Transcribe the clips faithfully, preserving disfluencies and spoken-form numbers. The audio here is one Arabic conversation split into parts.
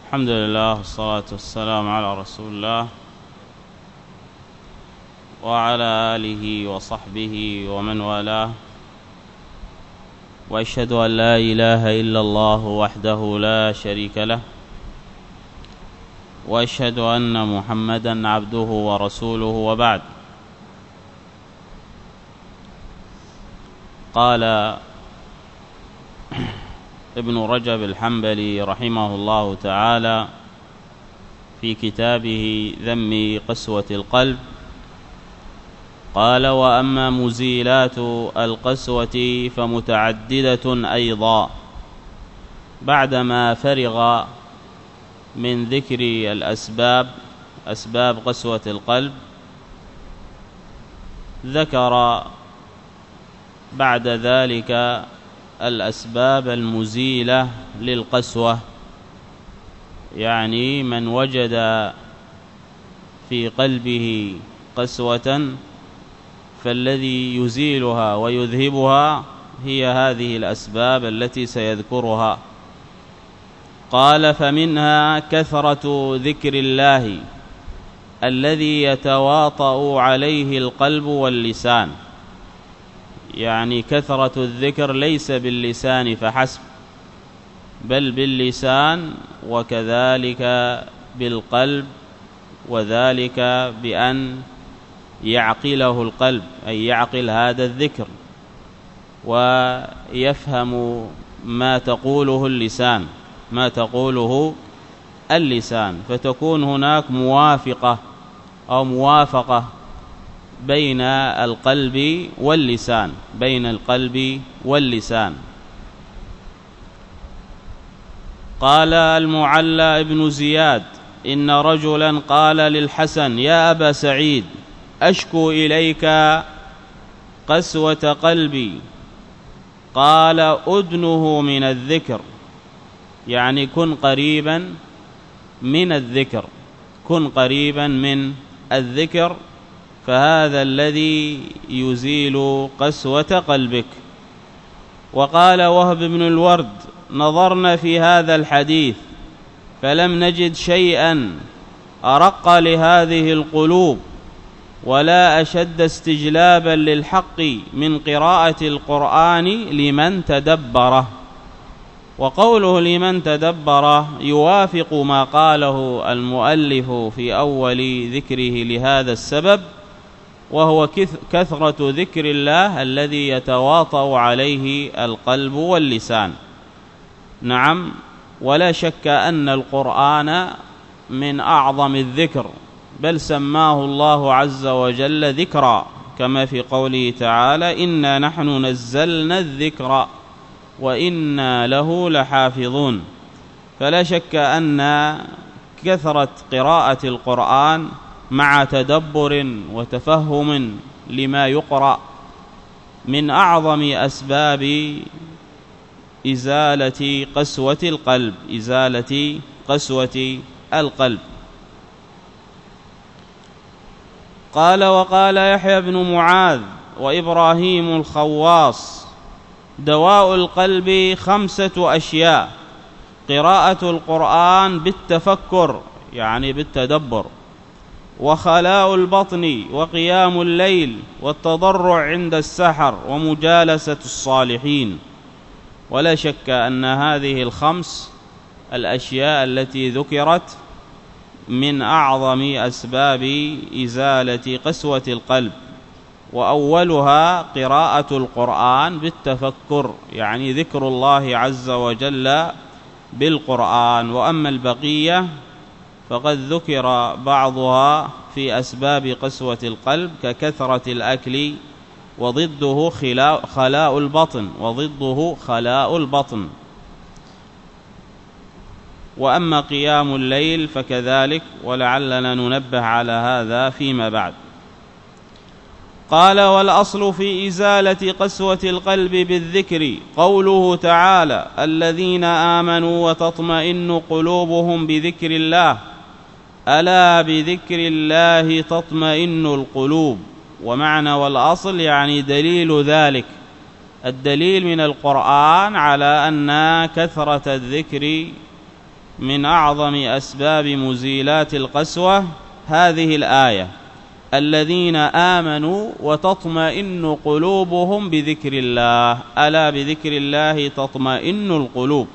الحمد لله والصلاة والسلام على رسول الله وعلى آله وصحبه ومن والاه، وأشهد أن لا إله إلا الله وحده لا شريك له، وأشهد أن محمدًا عبده ورسوله، وبعد. قال ابن رجب الحنبلي رحمه الله تعالى في كتابه ذم قسوة القلب، قال: وأما مزيلات القسوة فمتعددة أيضا. بعدما فرغ من ذكر الأسباب أسباب قسوة القلب، ذكر بعد ذلك الأسباب المزيلة للقسوة، يعني من وجد في قلبه قسوة فالذي يزيلها ويذهبها هي هذه الأسباب التي سيذكرها. قال: فمنها كثرة ذكر الله الذي يتواطأ عليه القلب واللسان، يعني كثرة الذكر ليس باللسان فحسب، بل باللسان وكذلك بالقلب، وذلك بأن يعقله القلب، أي يعقل هذا الذكر ويفهم ما تقوله اللسان ما تقوله اللسان فتكون هناك موافقة أو موافقة بين القلب واللسان بين القلب واللسان. قال المعلى ابن زياد: إن رجلا قال للحسن: يا أبا سعيد، أشكو إليك قسوة قلبي. قال: أدنه من الذكر، يعني كن قريبا من الذكر كن قريبا من الذكر فهذا الذي يزيل قسوة قلبك. وقال وهب بن الورد: نظرنا في هذا الحديث فلم نجد شيئا أرق لهذه القلوب ولا أشد استجلابا للحق من قراءة القرآن لمن تدبره. وقوله لمن تدبره يوافق ما قاله المؤلف في أول ذكره لهذا السبب، وهو كثرة ذكر الله الذي يتواطأ عليه القلب واللسان. نعم، ولا شك أن القرآن من أعظم الذكر، بل سماه الله عز وجل ذكرا، كما في قوله تعالى: إنا نحن نزلنا الذكر وإنا له لحافظون. فلا شك أن كثرة قراءة القرآن مع تدبر وتفهم لما يقرأ من أعظم أسباب إزالة قسوة القلب إزالة قسوة القلب. قال: وقال يحيى بن معاذ وإبراهيم الخواص: دواء القلب خمسة أشياء: قراءة القرآن بالتفكر، يعني بالتدبر، وخلاء البطن، وقيام الليل، والتضرع عند السحر، ومجالسة الصالحين. ولا شك أن هذه الخمس الأشياء التي ذكرت من أعظم أسباب إزالة قسوة القلب، وأولها قراءة القرآن بالتفكر، يعني ذكر الله عز وجل بالقرآن. وأما البقية فقد ذكر بعضها في أسباب قسوة القلب ككثرة الأكل، وضده خلاء البطن وضده خلاء البطن وأما قيام الليل فكذلك، ولعلنا ننبه على هذا فيما بعد. قال: والأصل في إزالة قسوة القلب بالذكر قوله تعالى: الذين آمنوا وتطمئن قلوبهم بذكر الله، ألا بذكر الله تطمئن القلوب. ومعنى والأصل يعني دليل ذلك، الدليل من القرآن على أن كثرة الذكر من أعظم أسباب مزيلات القسوة هذه الآية: الذين آمنوا وتطمئن قلوبهم بذكر الله، ألا بذكر الله تطمئن القلوب.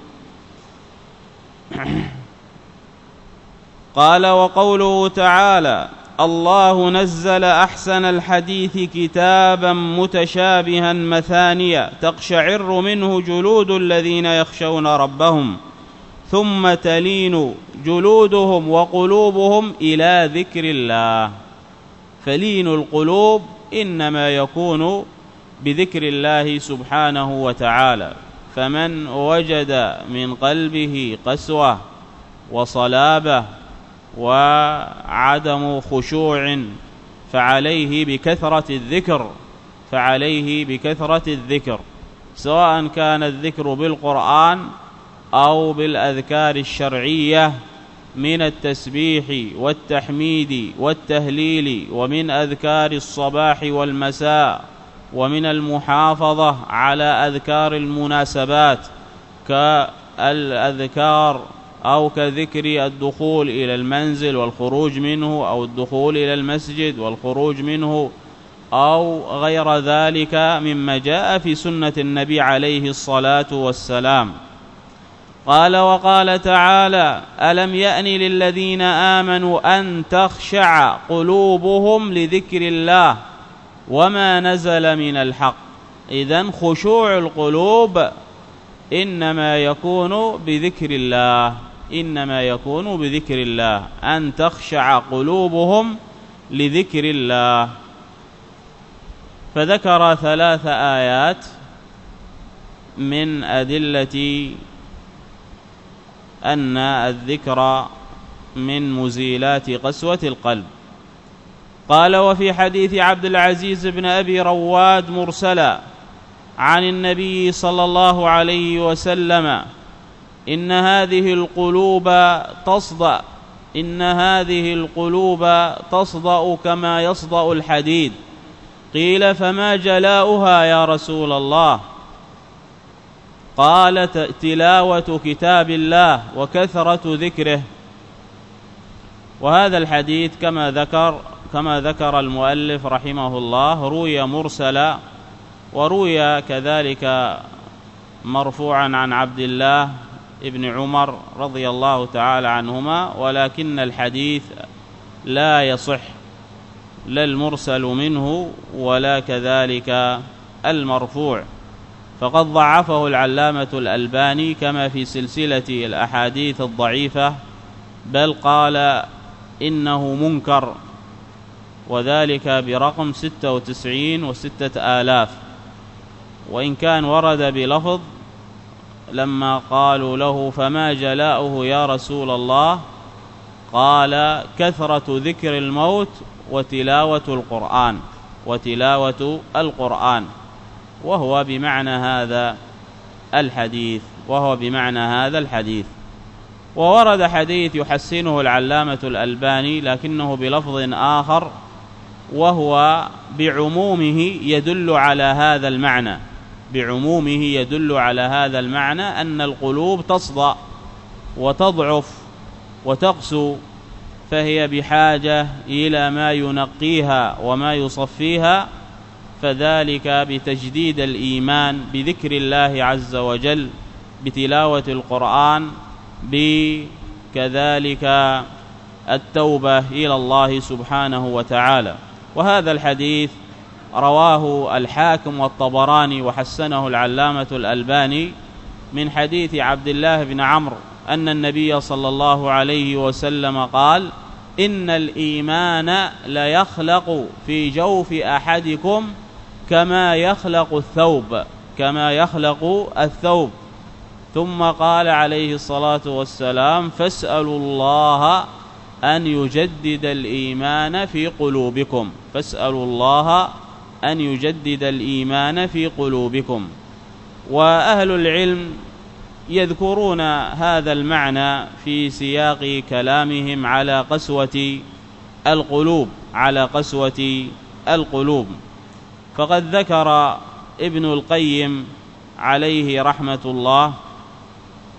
قال: وقوله تعالى: الله نزل أحسن الحديث كتابا متشابها مثانيا تقشعر منه جلود الذين يخشون ربهم ثم تلين جلودهم وقلوبهم إلى ذكر الله. فلين القلوب إنما يكون بذكر الله سبحانه وتعالى. فمن وجد من قلبه قسوة وصلابة وعدم خشوع فعليه بكثرة الذكر فعليه بكثرة الذكر سواء كان الذكر بالقرآن أو بالأذكار الشرعية من التسبيح والتحميد والتهليل، ومن أذكار الصباح والمساء، ومن المحافظة على أذكار المناسبات كالأذكار أو كذكر الدخول إلى المنزل والخروج منه، أو الدخول إلى المسجد والخروج منه، أو غير ذلك مما جاء في سنة النبي عليه الصلاة والسلام. قال: وقال تعالى: ألم يأن للذين آمنوا أن تخشع قلوبهم لذكر الله وما نزل من الحق. إذن خشوع القلوب إنما يكون بذكر الله إنما يكون بذكر الله أن تخشع قلوبهم لذكر الله. فذكر ثلاث آيات من أدلة أن الذكر من مزيلات قسوة القلب. قال: وفي حديث عبد العزيز بن أبي رواد مرسلا عن النبي صلى الله عليه وسلم: إن هذه القلوب تصدأ إن هذه القلوب تصدأ كما يصدأ الحديد. قيل: فما جلاؤها يا رسول الله؟ قال: تلاوة كتاب الله وكثرة ذكره. وهذا الحديث كما ذكر كما ذكر المؤلف رحمه الله روي مرسلا، وروي كذلك مرفوعا عن عبد الله ابن عمر رضي الله تعالى عنهما، ولكن الحديث لا يصح، لا المرسل منه ولا كذلك المرفوع، فقد ضعفه العلامة الألباني كما في سلسلة الأحاديث الضعيفة، بل قال إنه منكر، وذلك برقم ستة وتسعين وستة آلاف. وإن كان ورد بلفظ لما قالوا له: فما جلاؤه يا رسول الله؟ قال: كثرة ذكر الموت وتلاوة القرآن وتلاوة القرآن وهو بمعنى هذا الحديث وهو بمعنى هذا الحديث. وورد حديث يحسنه العلامة الألباني لكنه بلفظ آخر، وهو بعمومه يدل على هذا المعنى بعمومه يدل على هذا المعنى أن القلوب تصدأ وتضعف وتقسو، فهي بحاجة إلى ما ينقيها وما يصفيها، فذلك بتجديد الإيمان بذكر الله عز وجل، بتلاوة القرآن، بكذلك التوبة إلى الله سبحانه وتعالى. وهذا الحديث رواه الحاكم والطبراني وحسنه العلامة الألباني من حديث عبد الله بن عمرو أن النبي صلى الله عليه وسلم قال: إن الإيمان ليخلق في جوف أحدكم كما يخلق الثوب كما يخلق الثوب ثم قال عليه الصلاة والسلام: فاسألوا الله أن يجدد الإيمان في قلوبكم فاسألوا الله أن يجدد الإيمان في قلوبكم. وأهل العلم يذكرون هذا المعنى في سياق كلامهم على قسوة القلوب على قسوة القلوب فقد ذكر ابن القيم عليه رحمة الله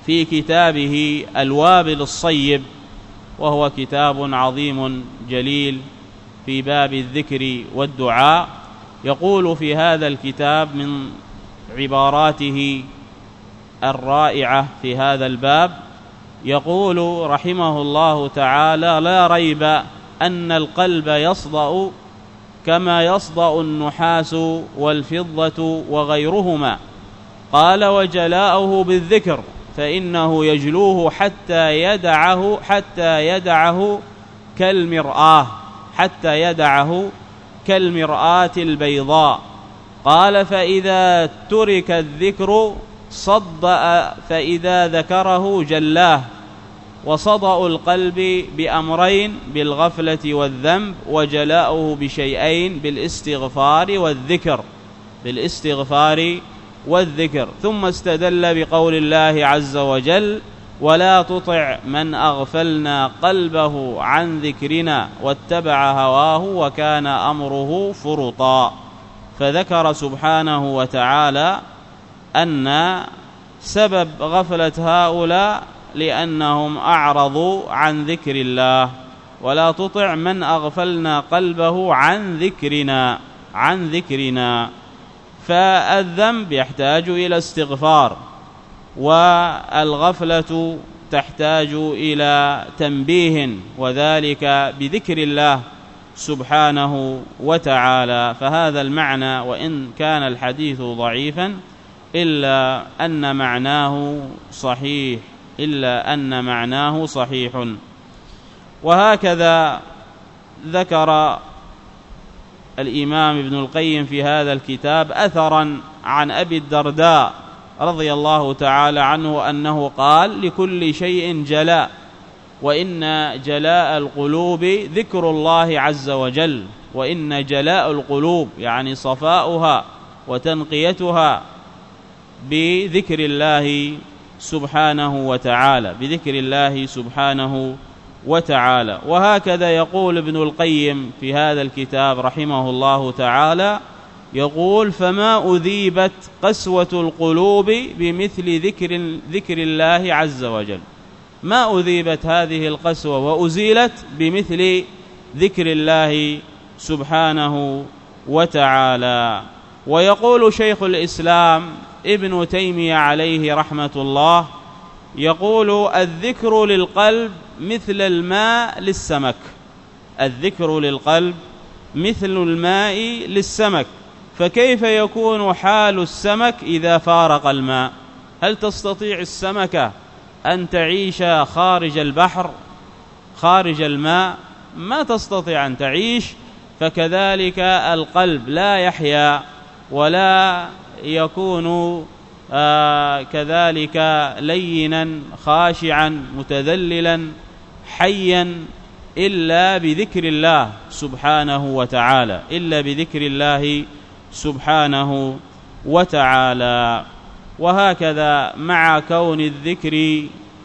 في كتابه الوابل الصيب، وهو كتاب عظيم جليل في باب الذكر والدعاء، يقول في هذا الكتاب من عباراته الرائعة في هذا الباب، يقول رحمه الله تعالى: لا ريب أن القلب يصدأ كما يصدأ النحاس والفضة وغيرهما، قال: وجلاؤه بالذكر، فإنه يجلوه حتى يدعه حتى يدعه كالمرآة حتى يدعه كالمرآة البيضاء. قال: فإذا ترك الذكر صدأ، فإذا ذكره جلاه. وصدأ القلب بأمرين: بالغفلة والذنب، وجلاؤه بشيئين: بالاستغفار والذكر بالاستغفار والذكر. ثم استدل بقول الله عز وجل: ولا تطع من أغفلنا قلبه عن ذكرنا واتبع هواه وكان أمره فرطا. فذكر سبحانه وتعالى أن سبب غفلة هؤلاء لأنهم أعرضوا عن ذكر الله. ولا تطع من أغفلنا قلبه عن ذكرنا عن ذكرنا فالذنب يحتاج إلى استغفار، والغفلة تحتاج إلى تنبيه، وذلك بذكر الله سبحانه وتعالى. فهذا المعنى، وإن كان الحديث ضعيفا إلا أن معناه صحيح إلا أن معناه صحيح. وهكذا ذكر الإمام ابن القيم في هذا الكتاب أثرا عن أبي الدرداء رضي الله تعالى عنه أنه قال: لكل شيء جلاء، وإن جلاء القلوب ذكر الله عز وجل. وإن جلاء القلوب يعني صفاؤها وتنقيتها بذكر الله سبحانه وتعالى بذكر الله سبحانه وتعالى. وهكذا يقول ابن القيم في هذا الكتاب رحمه الله تعالى، يقول: فما أذيبت قسوة القلوب بمثل ذكر, ذكر الله عز وجل. ما أذيبت هذه القسوة وأزيلت بمثل ذكر الله سبحانه وتعالى. ويقول شيخ الإسلام ابن تيمية عليه رحمة الله، يقول: الذكر للقلب مثل الماء للسمك الذكر للقلب مثل الماء للسمك فكيف يكون حال السمك إذا فارق الماء؟ هل تستطيع السمكة أن تعيش خارج البحر خارج الماء؟ ما تستطيع أن تعيش. فكذلك القلب لا يحيا ولا يكون آه كذلك لينا خاشعا متذللا حيا إلا بذكر الله سبحانه وتعالى إلا بذكر الله سبحانه وتعالى. وهكذا مع كون الذكر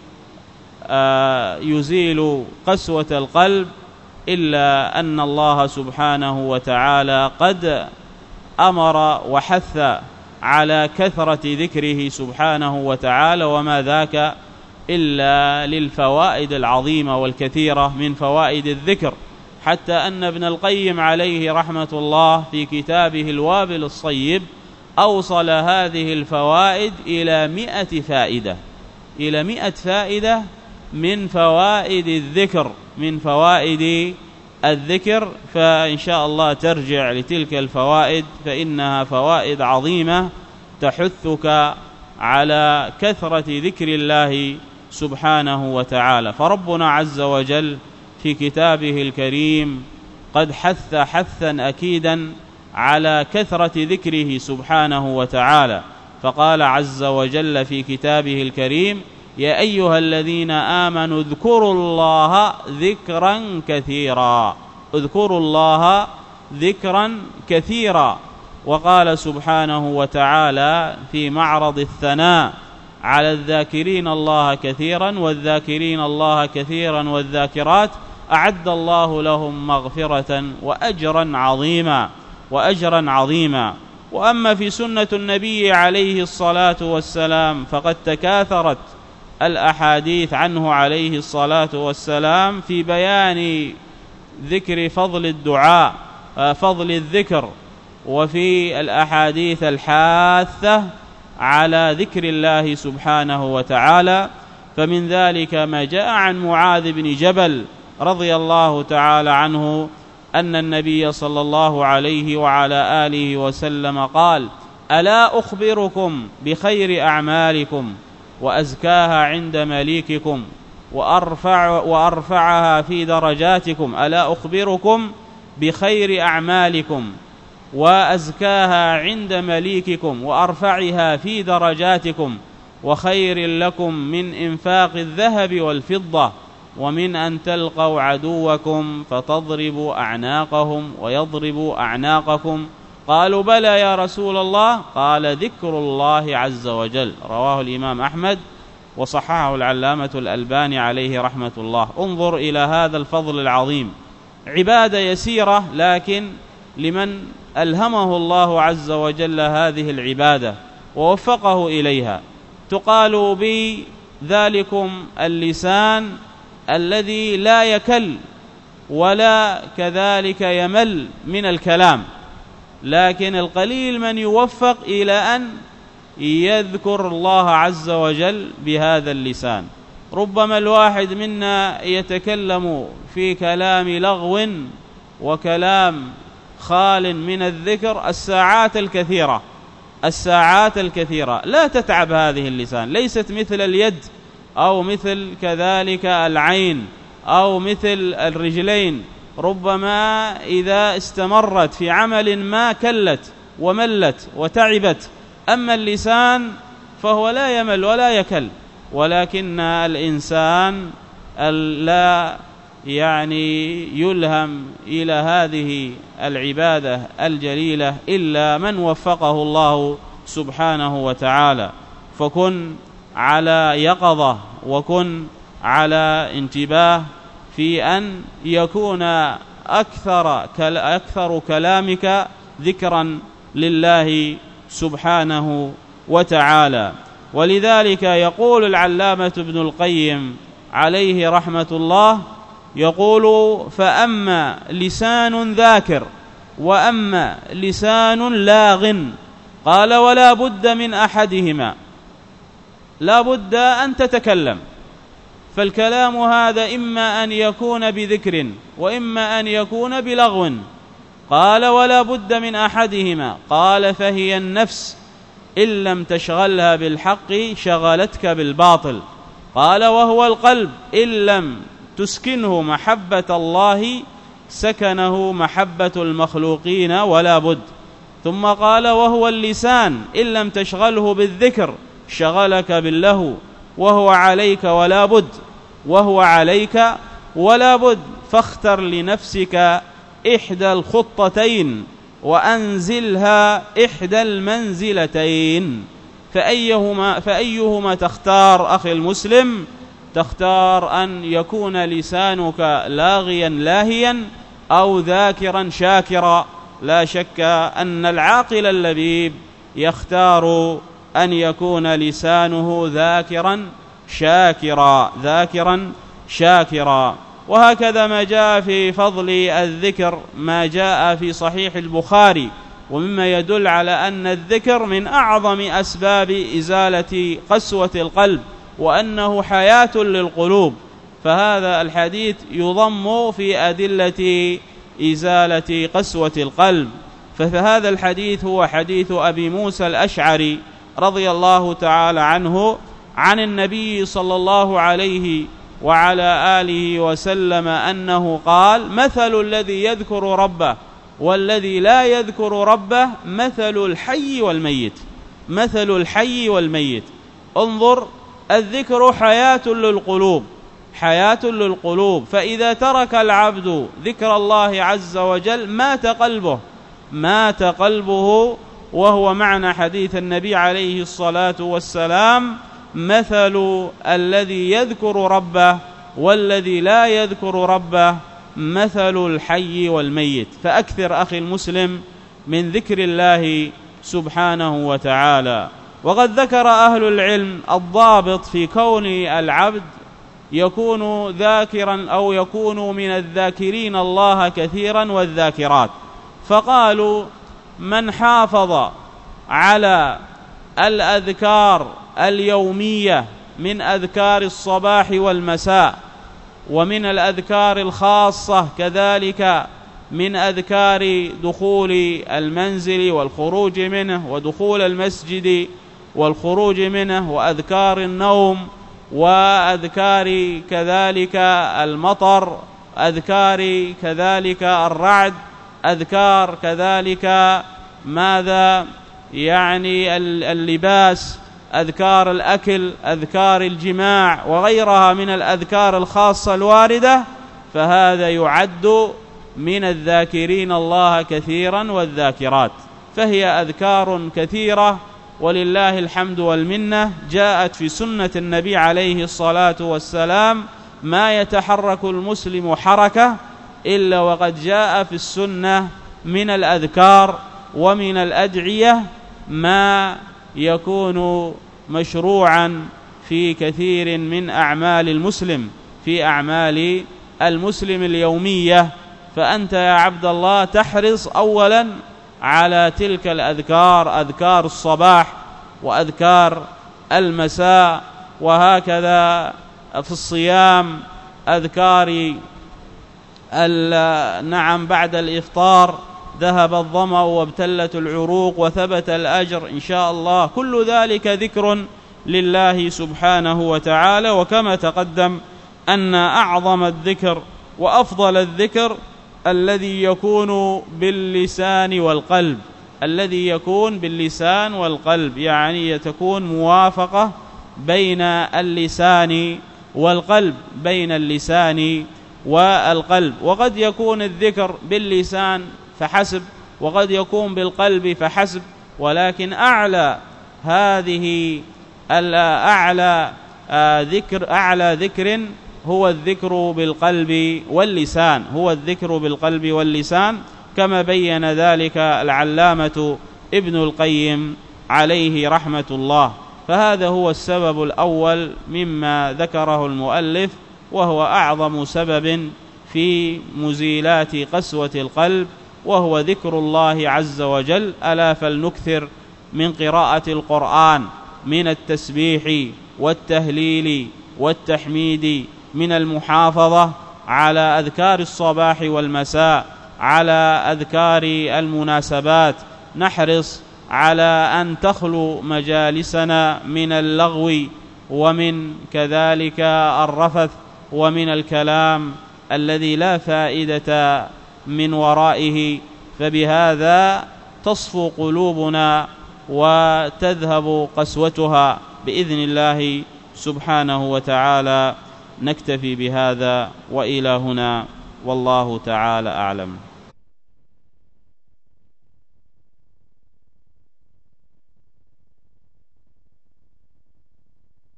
آه يزيل قسوة القلب، إلا أن الله سبحانه وتعالى قد أمر وحث على كثرة ذكره سبحانه وتعالى، وما ذاك إلا للفوائد العظيمة والكثيرة من فوائد الذكر، حتى أن ابن القيم عليه رحمة الله في كتابه الوابل الصيب أوصل هذه الفوائد إلى مئة فائدة إلى مئة فائدة من فوائد الذكر من فوائد الذكر فإن شاء الله ترجع لتلك الفوائد، فإنها فوائد عظيمة تحثك على كثرة ذكر الله سبحانه وتعالى. فربنا عز وجل في كتابه الكريم قد حث حثا أكيدا على كثرة ذكره سبحانه وتعالى، فقال عز وجل في كتابه الكريم: يا أيها الذين آمنوا اذكروا الله ذكرا كثيرا اذكروا الله ذكرا كثيرا. وقال سبحانه وتعالى في معرض الثناء على الذاكرين الله كثيرا والذاكرين الله كثيرا والذاكرات: أعد الله لهم مغفرة وأجرا عظيما وأجرا عظيما. وأما في سنة النبي عليه الصلاة والسلام فقد تكاثرت الأحاديث عنه عليه الصلاة والسلام في بيان ذكر فضل الدعاء، فضل الذكر، وفي الأحاديث الحاثة على ذكر الله سبحانه وتعالى. فمن ذلك ما جاء عن معاذ بن جبل رضي الله تعالى عنه أن النبي صلى الله عليه وعلى آله وسلم قال: ألا أخبركم بخير أعمالكم وأزكاها عند مليككم وأرفع وأرفعها في درجاتكم؟ ألا أخبركم بخير أعمالكم وأزكاها عند مليككم وأرفعها في درجاتكم وخير لكم من إنفاق الذهب والفضة ومن أن تلقوا عدوكم فتضربوا أعناقهم ويضربوا أعناقكم؟ قالوا: بلى يا رسول الله. قال: ذكر الله عز وجل. رواه الإمام أحمد وصححه العلامة الألباني عليه رحمة الله. انظر إلى هذا الفضل العظيم، عبادة يسيرة لكن لمن ألهمه الله عز وجل هذه العبادة ووفقه إليها. تقال بذلكم اللسان الذي لا يكل ولا كذلك يمل من الكلام، لكن القليل من يوفق إلى أن يذكر الله عز وجل بهذا اللسان. ربما الواحد منا يتكلم في كلام لغو وكلام خال من الذكر الساعات الكثيرة الساعات الكثيرة لا تتعب هذه اللسان، ليست مثل اليد أو مثل كذلك العين أو مثل الرجلين، ربما إذا استمرت في عمل ما كلت وملت وتعبت. أما اللسان فهو لا يمل ولا يكل، ولكن الإنسان لا يعني يلهم إلى هذه العبادة الجليلة إلا من وفقه الله سبحانه وتعالى. فكن على يقظة وكن على انتباه في أن يكون أكثر, أكثر كلامك ذكرا لله سبحانه وتعالى. ولذلك يقول العلامة ابن القيم عليه رحمة الله، يقول: فأما لسان ذاكر وأما لسان لاغ، قال: ولا بد من أحدهما، لا بد أن تتكلم، فالكلام هذا إما أن يكون بذكر وإما أن يكون بلغو. قال: ولا بد من أحدهما. قال: فهي النفس إن لم تشغلها بالحق شغلتك بالباطل. قال: وهو القلب إن لم تسكنه محبة الله سكنه محبة المخلوقين ولا بد. ثم قال: وهو اللسان إن لم تشغله بالذكر شغلك باللهو وهو عليك ولا بد وهو عليك ولا بد. فاختر لنفسك إحدى الخطتين وأنزلها إحدى المنزلتين. فأيهما, فأيهما تختار أخي المسلم؟ تختار أن يكون لسانك لاغيا لاهيا أو ذاكرا شاكرا. لا شك أن العاقل اللبيب يختار أن يكون لسانه ذاكرا شاكرا ذاكرا شاكرا. وهكذا ما جاء في فضل الذكر ما جاء في صحيح البخاري، ومما يدل على أن الذكر من أعظم أسباب إزالة قسوة القلب وأنه حياة للقلوب. فهذا الحديث يضم في أدلة إزالة قسوة القلب. فهذا الحديث هو حديث أبي موسى الأشعري رضي الله تعالى عنه عن النبي صلى الله عليه وعلى آله وسلم أنه قال: مثل الذي يذكر ربه والذي لا يذكر ربه مثل الحي والميت. مثل الحي والميت. انظر، الذكر حياة للقلوب حياة للقلوب. فإذا ترك العبد ذكر الله عز وجل مات قلبه مات قلبه وهو معنى حديث النبي عليه الصلاة والسلام: مثل الذي يذكر ربه والذي لا يذكر ربه مثل الحي والميت. فأكثر أخي المسلم من ذكر الله سبحانه وتعالى. وقد ذكر أهل العلم الضابط في كون العبد يكون ذاكرا أو يكون من الذاكرين الله كثيرا والذاكرات، فقالوا من حافظ على الأذكار اليومية من أذكار الصباح والمساء، ومن الأذكار الخاصة كذلك من أذكار دخول المنزل والخروج منه، ودخول المسجد والخروج منه، وأذكار النوم، وأذكار كذلك المطر، أذكار كذلك الرعد، أذكار كذلك ماذا يعني اللباس، أذكار الأكل، أذكار الجماع، وغيرها من الأذكار الخاصة الواردة، فهذا يعد من الذاكرين الله كثيرا والذاكرات. فهي أذكار كثيرة ولله الحمد والمنة، جاءت في سنة النبي عليه الصلاة والسلام ما يتحرك المسلم حركة إلا وقد جاء في السنة من الأذكار ومن الأدعية ما يكون مشروعا في كثير من أعمال المسلم، في أعمال المسلم اليومية. فأنت يا عبد الله تحرص أولا على تلك الأذكار، أذكار الصباح وأذكار المساء، وهكذا في الصيام أذكار نعم بعد الإفطار ذهب الظمأ وابتلت العروق وثبت الأجر إن شاء الله. كل ذلك ذكر لله سبحانه وتعالى. وكما تقدم أن أعظم الذكر وأفضل الذكر الذي يكون باللسان والقلب، الذي يكون باللسان والقلب، يعني تكون موافقة بين اللسان والقلب، بين اللسان والقلب. وقد يكون الذكر باللسان فحسب، وقد يكون بالقلب فحسب، ولكن أعلى هذه الأعلى ذكر أعلى ذكر هو الذكر بالقلب واللسان، هو الذكر بالقلب واللسان، كما بين ذلك العلامة ابن القيم عليه رحمة الله. فهذا هو السبب الأول مما ذكره المؤلف، وهو أعظم سبب في مزيلات قسوة القلب، وهو ذكر الله عز وجل. ألا فلنكثر من قراءة القرآن، من التسبيح والتهليل والتحميد، من المحافظة على أذكار الصباح والمساء، على أذكار المناسبات. نحرص على أن تخلو مجالسنا من اللغو ومن كذلك الرفث ومن الكلام الذي لا فائدة من ورائه، فبهذا تصفو قلوبنا وتذهب قسوتها بإذن الله سبحانه وتعالى. نكتفي بهذا وإلى هنا، والله تعالى أعلم.